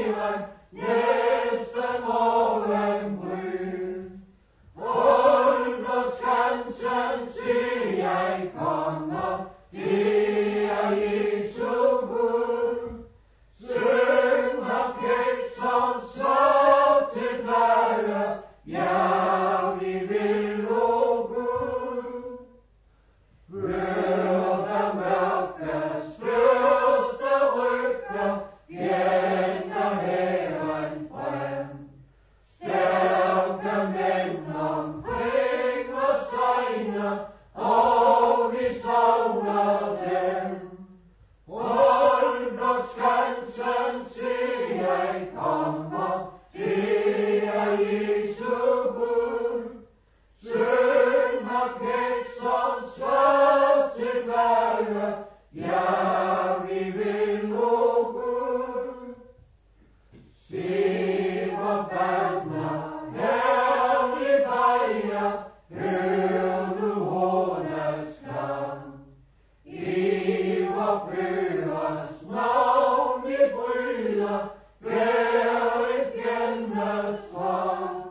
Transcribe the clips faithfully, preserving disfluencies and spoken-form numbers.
herren næste morgenbryd. Under skansen se jeg kommer, det er Jesu bud. Synger kæft som slår tilbage, ja, vi vil o Gud. Hør der mørkes første rykker, fjender herren frem. Stærke mænd omkring os sejner, og vi savner dem. Under skansen se jeg kommer, det er Jesu bud. Synger kæft som slår tilbage, ja, vi vil o Gud. Se hvor banner herlig vejer, hør nu hornets klang. I vor førers navn vi bryder, hver en fjendes strand.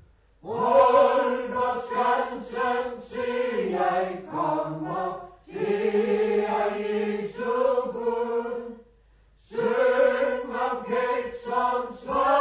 Under skansen se jeg kommer, det er Jesu bud. Synger kæft som slår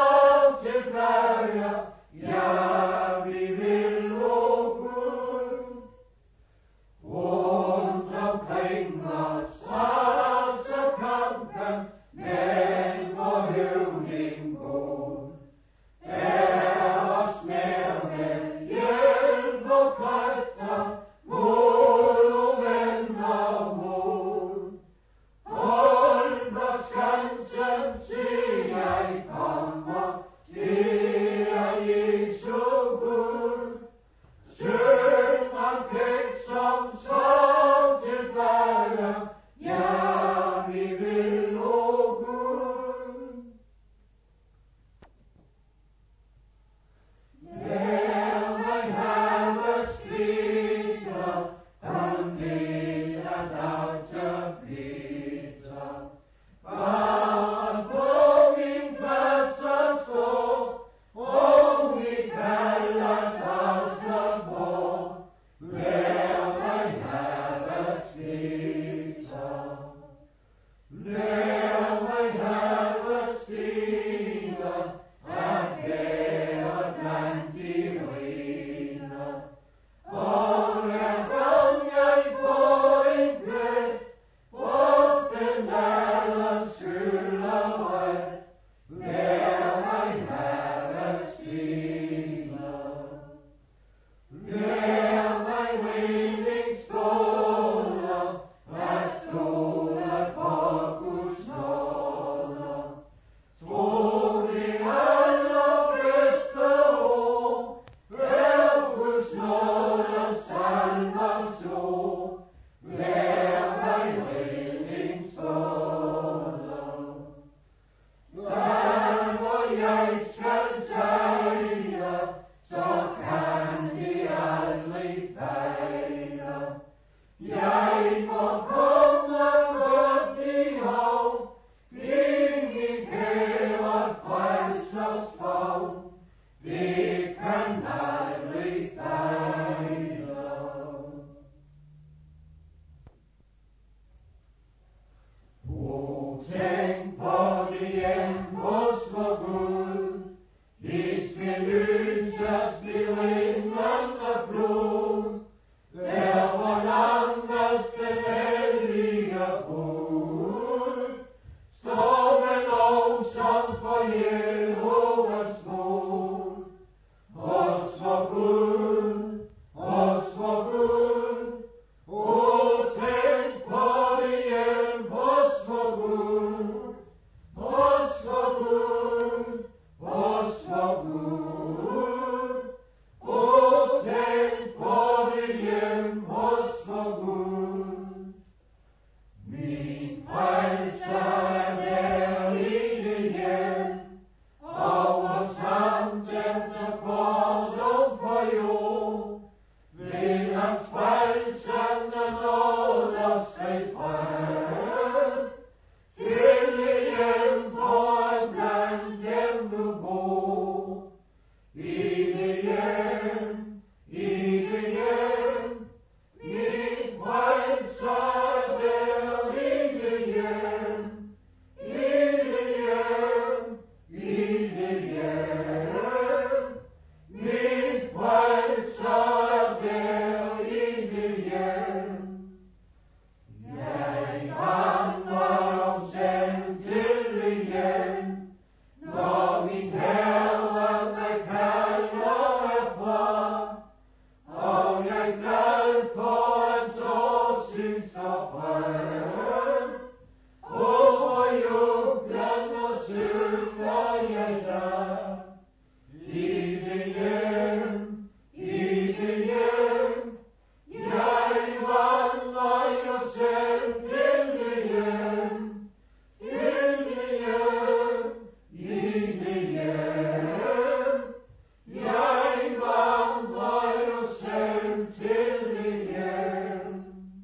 vandrer jeg der. I det hjem, i det hjem. Jeg vandrer jo selv til det hjem. Til det hjem, i det hjem. Jeg vandrer jo selv til det hjem.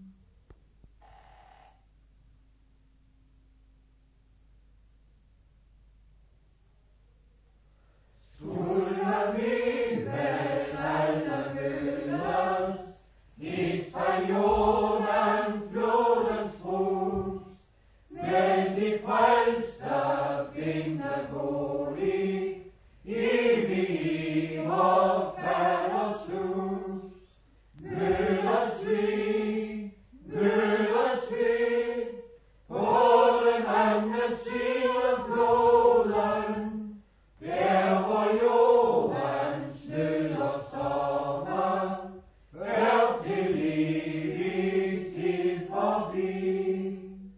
Skulle vi vel alle mødes i spanjolen flodens brus, men de frelste finde bolig evig i vor faders hus. Mødes vi, mødes vi på den anden side floden, der hvor jordens nød og stormer er til evig tid forbi.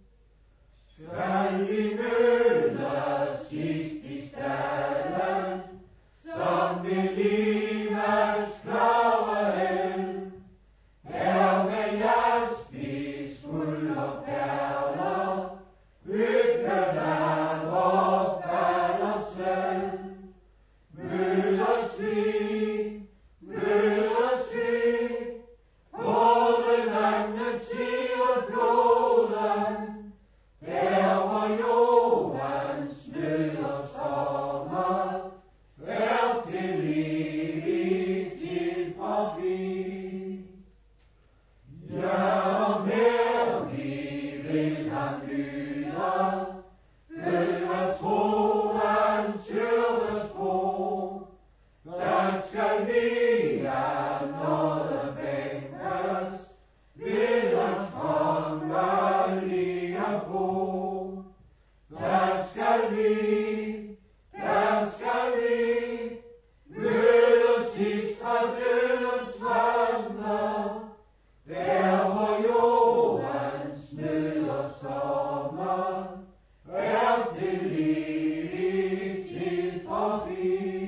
Skal vi mødes sidst i staden, som ved livets klare el, her med jaspis, guld og perler, bygget af vor fader selv. Mødes vi, mødes vi på den anden side floden, der hvor jordens nød og stormer er til evig tid forbi. Ja, og mere vi vil ham lyde, følge troens hyrdespor. Der skal vi af nåde bænkes ved hans kongelige bord. Der skal vi, der skal vi mødes sidst fra dødens vandre, der hvor jordens nød og stormer er til evig tid forbi.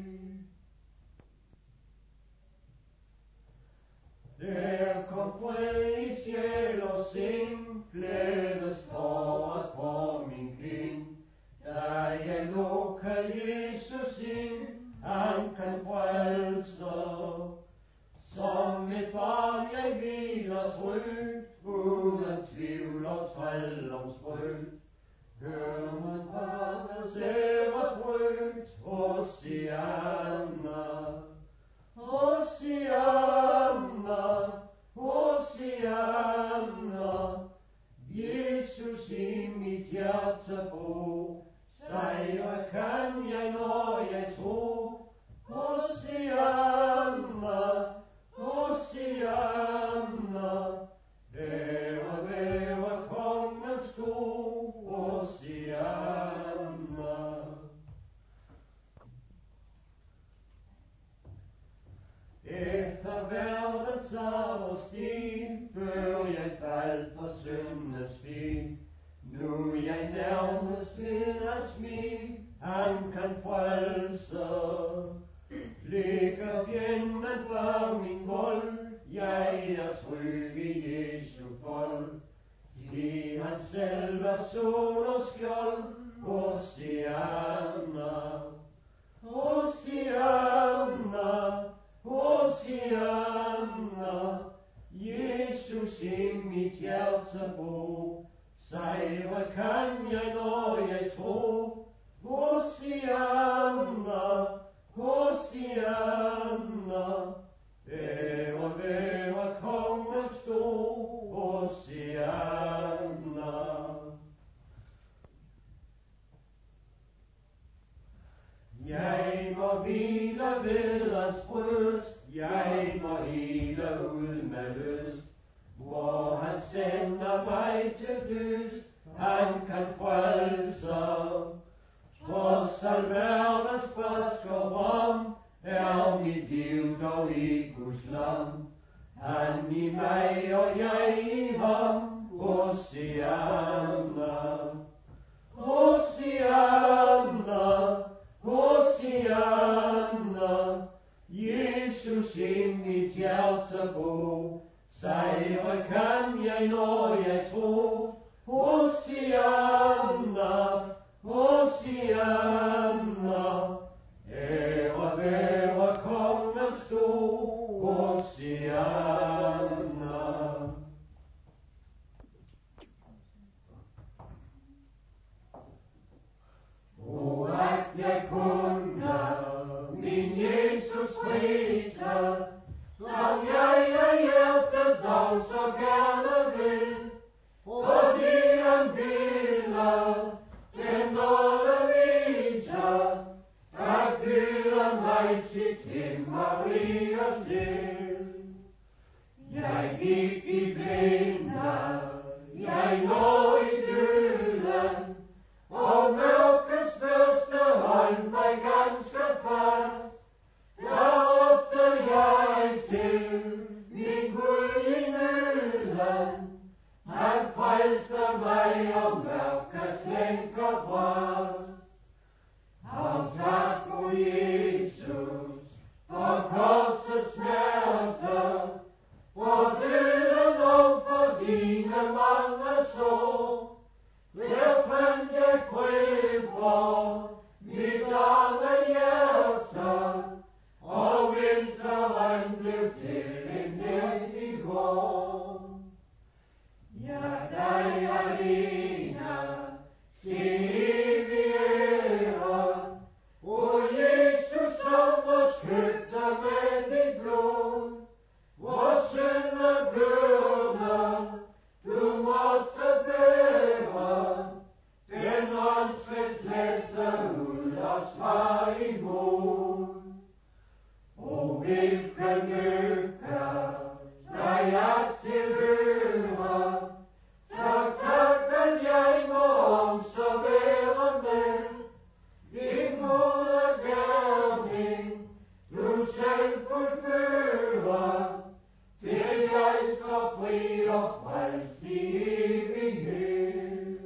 Der kom fred i sjæl og sind, glædes håret på min kind. Da jeg lukker Jesus ind, han kan frelse. Som et barn jeg hviler trygt, uden tvivl og trældomsfrygt. Hør man barnets ærefrygt, Hosianna, Hosianna, Hosianna. Jesus i mit hjerte bo, sejre kan jeg når jeg tror. Hosianna, Hosianna, ære være kongen stor. Hosianna. Efter verdens og stil, før jeg faldt for syndens spil, nu jeg nærmest ved at smil, han kan frelse. Ligger fjenden bag min vold, jeg er tryg i Jesu fold. Fordi han selv er sol og skjold, Hosianna, Hosianna, Hosianna. Jesus i mit hjerte bo, sejre kan jeg når jeg tror. Hosianna, Hosianna, ære være kongen stor. Hosianna. Jeg må hvile ved hans bryst, jeg må hele ud med lyst, hvor han sender mig til dyst, han kan frelse. Trods alverdens brask og bram, er mit liv dog i Guds lam. Han i mig og jeg i ham, Hosianna, Hosianna. Jesus ind mit hjerte bo. Sejre kan jeg, når jeg tror. Hosianna, Hosianna, ære være kongen stor. Hosianna. O, at jeg kunne min Jesus prise, som jeg af hjertet dog så gerne vil, fordi han ville den nåde vise, at byde mig sit himmelige til. Jeg gik i blinde, jeg lå i døden, og mørkets første holdt mig ganske fast. Der råbte jeg til min Gud i nøden, han frelste mig og mørkets lænker brast. Og tak, o Jesus, for korsets smerte, for døden og for dine mange sår. Der fandt jeg fred for mit arme hjerte, og vinteren blev til en nat i går. Ja, dig alene skal evig ære, o Jesus, som os købte med dit blod. Vor syndebyrde du måtte bære, den åndsveds lette ud os var imod. O, hvilken lykke dig er tilhøre, så takken jeg må også være med. Din gode gerning du selv fuldfører, til jeg står fri og frelst i evighed.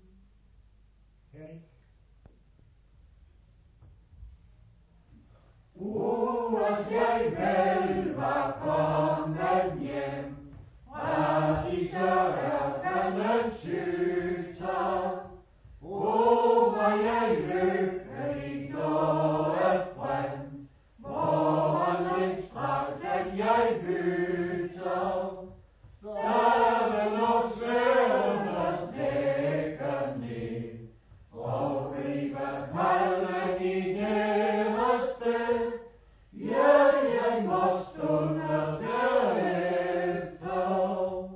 O, at jeg vel var kommet hjem fra disse ørkenens hytter. O, hvor jeg lykkelig nået frem, morgenens straks jeg bytter. Staven og søvnet lægger ned, og rive palmen i næreste. Ja, jeg må stunde derefter.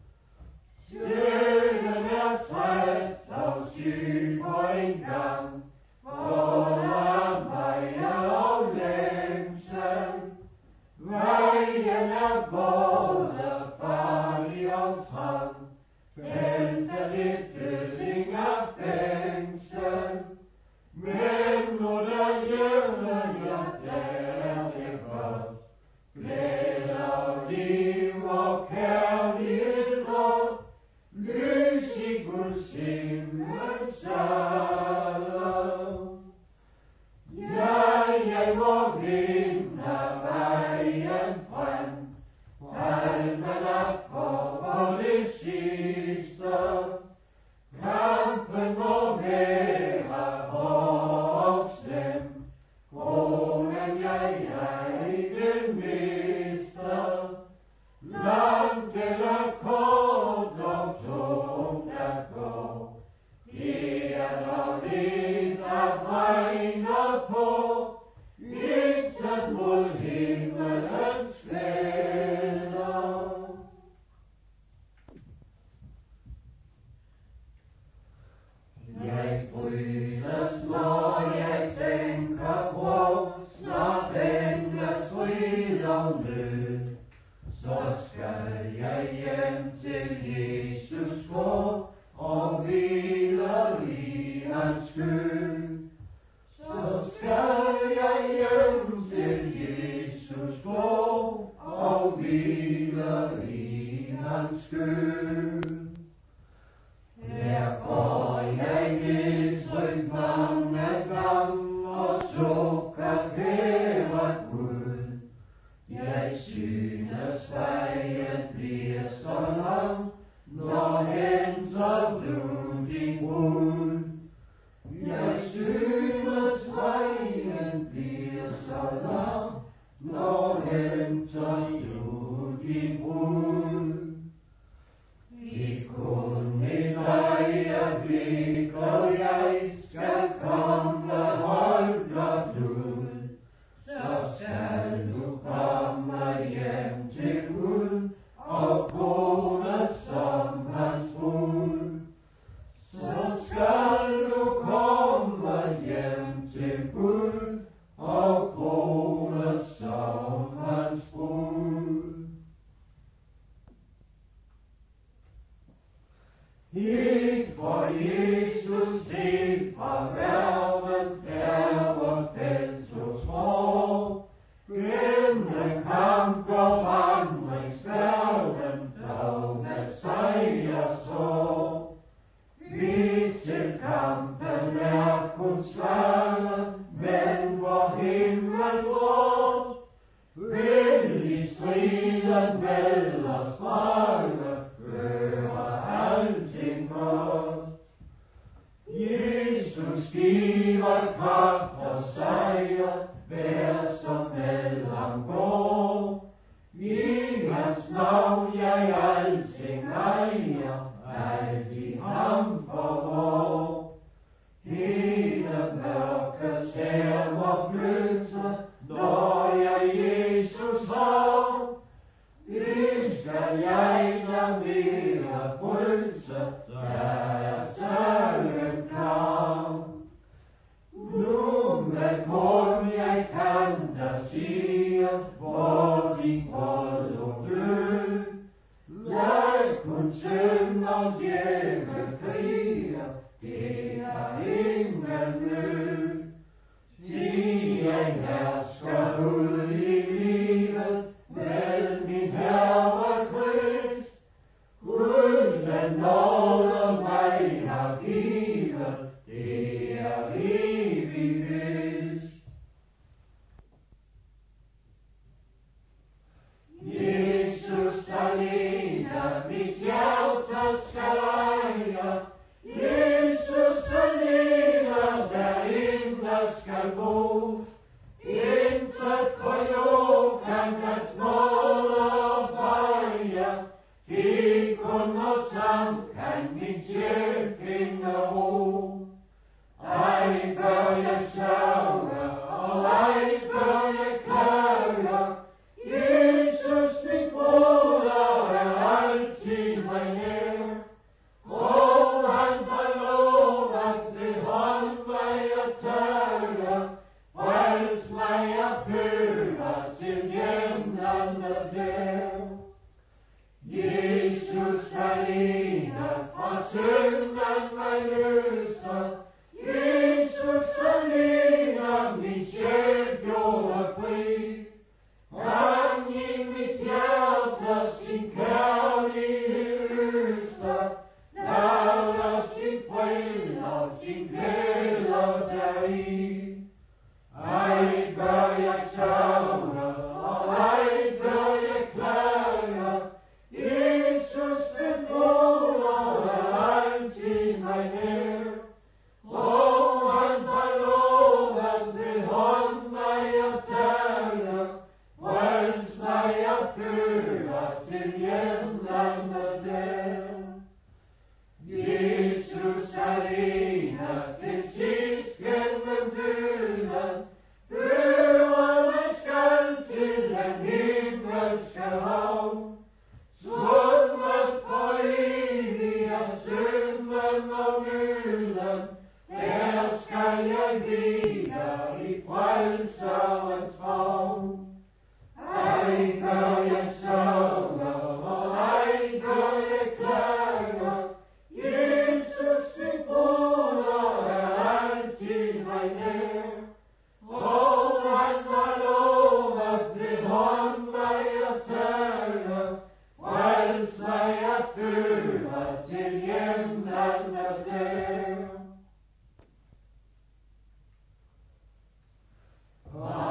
Sjælen er træt og syg på en gang, både af mig og længsel. Vejen er både farlig og trang, fælteligt dødning af fængsel. Men nu der hjemme jeg der det godt, glæde og liv og kærlighed og lys i Guds himmel sale. Ja, jeg må vinde vejen frem, palmen er for det sidste. Kampen må være hård og slem, kronen jeg ej vil miste. Langt eller kort og tungt at gå, det er der lidt at regne på, intet mod himmelens glæder. Jeg frydes, når jeg tænker på, snart vendes frid og nød. Så skal jeg hjem til Jesus gå, og hvile i hans skyld. Så skal jeg hjem til Jesus gå, og hvile i hans skyld. Der går jeg ned trygt mange gang, og så til Gud, og kronet som hans brud. Hit for Jesus, helt fra verden, er vor fælles råd. Gennem kamp og vandringsverden, dog med sejrsår. Vi til kampen er kun slaget, men vor himmel råd. Vil i striden med os drage, gøre alting godt. Jesus giver kraft og sejr, vær som med ham går. I hans navn jeg alting ejer, alt i ham forrår. Hele mørke skærmer flytte, når jeg Jesus har. Det skal jeg da mere frelse, der er sagen klar. Nu med grund jeg kan da sige, hvor din brød og død. Jeg kun synd og djævel krige, det er ingen nød. Til jeg hersker ud i livet, med min Herre Krist. Gud den nåde mig har givet, det er evig vist. Jesus alene mit hjerte skal eje. Jesus alene derinde skal bo. Intet på jord kan hans nåde veje. Til kun og sam kan min sjæl finde ro. Ej bør jeg sørge, og ej bør jeg klage. Jesus min broder er altid mig nær. Og han har lovet ved hånd mig at tage. Frels mig at føre til hjemlandet der. Jesus alene fra synden mig løser. Jesus alene min sjæl gjorde fri. Han i mit hjerte sin kærlighed øser. Lader sin fred og sin glæde deri. Ej bør jeg sørge, og ej bør jeg klage. Jesus min broder er altid mig nær. Og han har lovet ved hånd mig at tage. Frels mig at føre til hjemlandet der. Jesus alene til sidst gennem døden fører mig skal til den himmelske havn. Svundet for evigt er synden og nøden, der skal jeg hvile i frelserens favn. Ej bør jeg sørge, og ej bør jeg klage. Jesus min broder er altid mig nær. Og han har lovet ved hånd mig at tage. Frels mig at føre til hjemlandet der.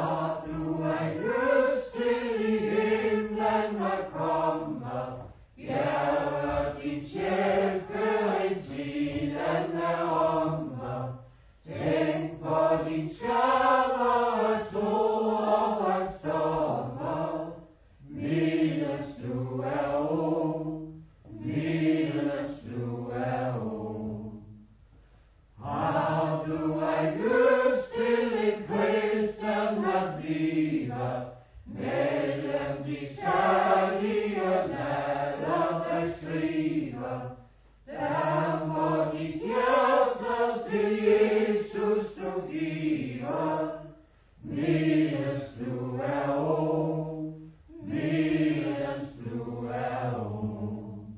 giver, medens blod er ung, medens blod er ung.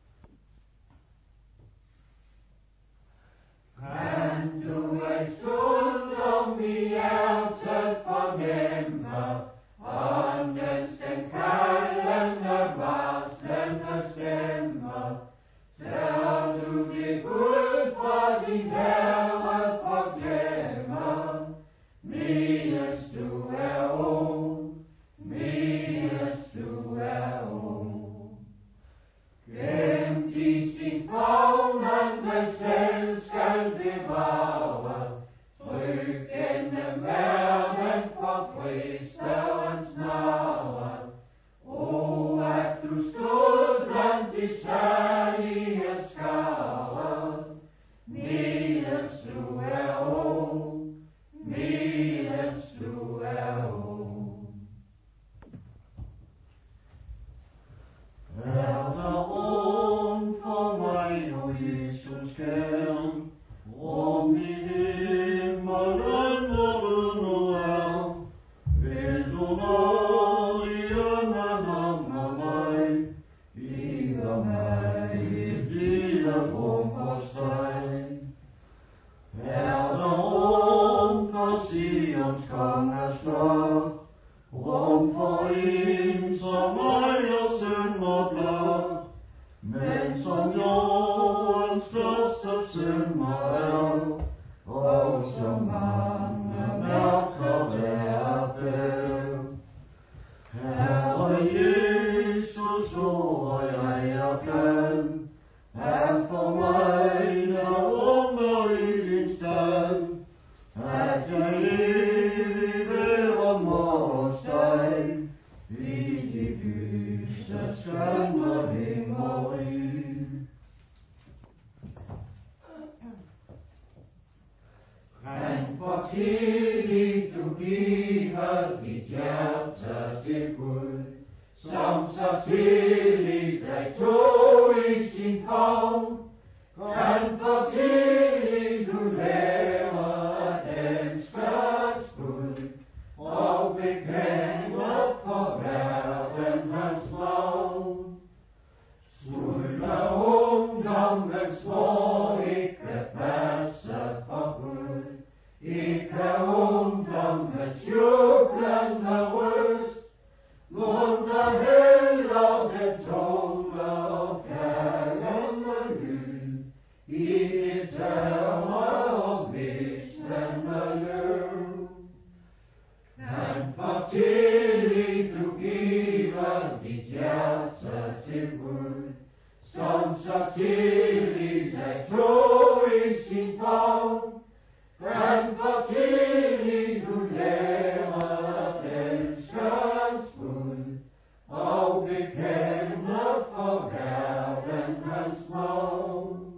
Kan du en stund om i hjertet fornemme, åndens den kaldende, varslende stemme, tør du det Gud fra din herre forglemme, medens du er ung, medens du er ung. Gemt i sin favn han dig selv skal bevare, tryg gennem verden for fristerens narre. O, at du stod blandt de særlige skare, medens du er ung, medens du er ung. Er der rum for mig, o Jesus kern, rum i himmelen, hvor du nu er, vil du nå i øjnene om mig, giver mig et lille rum hos dig. Er der rum på Sions konges slot, rum for en som ejer synd og blot, men som jordens største synder er, og så mange mærker der før. Herre Jesus, ord jeg er blandt, er for mig der rummer i din stand, at jeg evig være må hos dig, i dit lyse skønne himmeri. Han for tidligt du giver dit hjerte til Gud, som så tidligt dig tog i sin favn. Han for tidligt du lærer at elske hans bud, og bekender for verden hans navn. Skulle ungdommens vor ikke passe for Gud, ikke ungdommens jublende røst, munter heller den tunge og klagende lyd, i det tørre og visnende løv. Han for tidligt du giver dit hjerte til Gud, som så tidligt dig tog i sin favn. Han for tidligt du lærer at elske hans bud, og bekender for verden hans navn.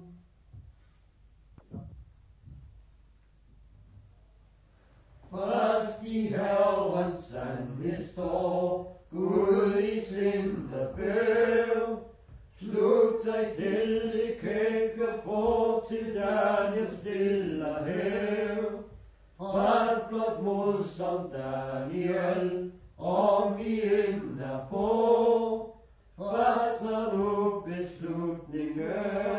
Fast i Herrens sandhed står Gud i sinde bør. Slug dig til i kække for til Daniel stille her. Fald blot mod som Daniel, om I inden er få. Fastner nu beslutningen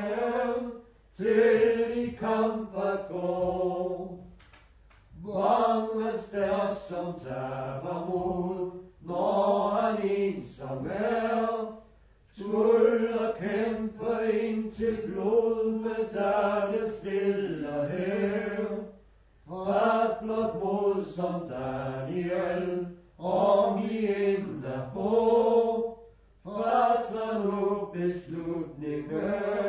til i kamp at gå. Vangens der som tager mod, når han ensom er, skulle kæmpe ind til blod med Daniel stille her. Fat blot mod som Daniel, om I inden er få. Fat nu beslutningen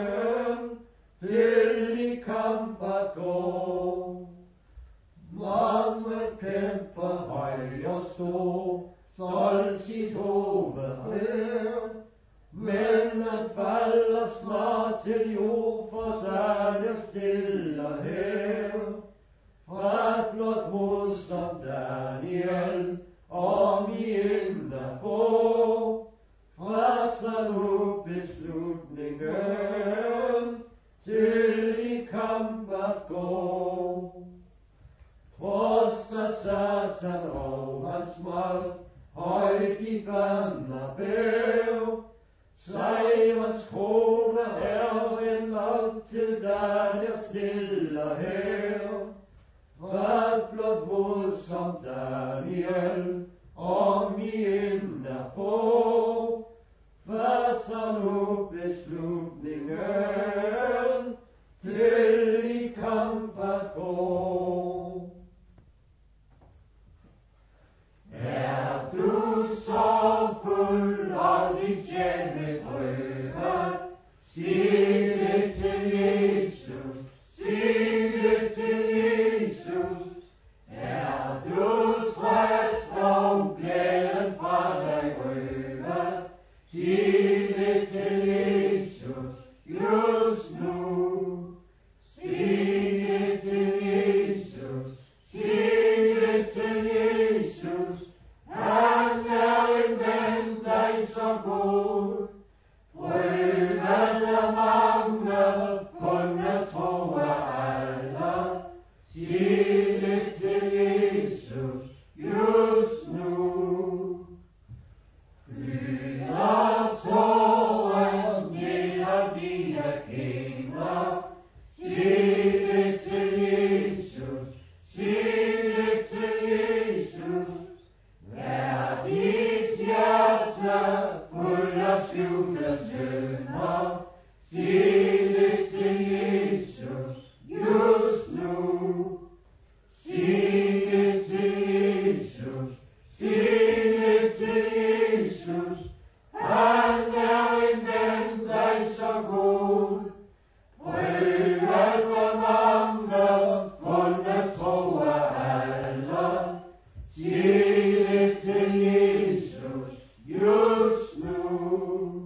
til i kamp at gå. Mange kæmper høj og stor, stolt sit hoved her, men han falder snart til jord, for Daniel stille her. Fat blot mod som Daniel, om I inden er få. Fat nu beslutningen til i kamp at gå. For koster Satan og hans magt, højt i bøn og bøv. Sejrens krone er vendt til den er stille her. Hvad blot mod som Daniel, om I end er få, fatter nu beslutningen, til I kamp at gå. Er du så fuld af dit hjemme drømme, sig det til Jesus, sig det til Jesus. Er du træt og glæden fra dig røve, sig det til Jesus just nu. Sig det til Jesus, sig det til Jesus. Han er en ven dig så god. Prøvet er mange, fundet tro er alle. Sig det til Jesus just nu. Flyder tåren ned af dine kinder. Sig det til Jesus, sig det til Jesus. Vær dit hjerte fuld af skjulte synder. Sig det til Jesus just nu. Sig det til Jesus, sig det til Jesus. Han er en ven dig så god. Prøvet er mange, fundet tro er alle. Sig det til Jesus just nu.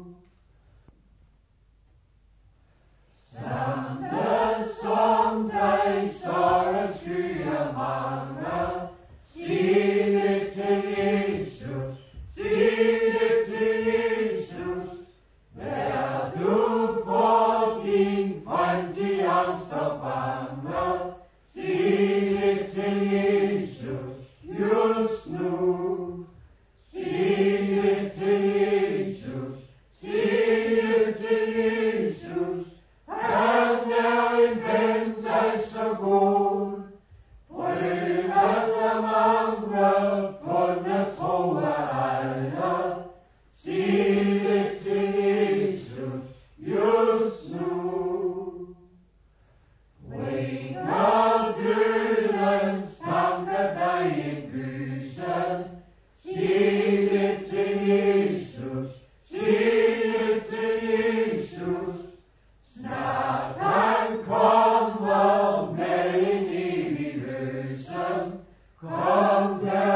Samlet som dig sorgen skyer mange. Sig det til Jesus, sig det til Jesus. Vær du for din fremtid angst og bange. Sig det til Jesus just nu. Sig det til Jesus, sig det til Jesus. Han er en ven dig så god. Prøvet er mange, fundet tro er alle. Sig det til Jesus just nu. Ringer dødens tanke dig i gysen. Sig det til Jesus, sig det til Jesus. Snart han kommer med en evig løsen. Kom der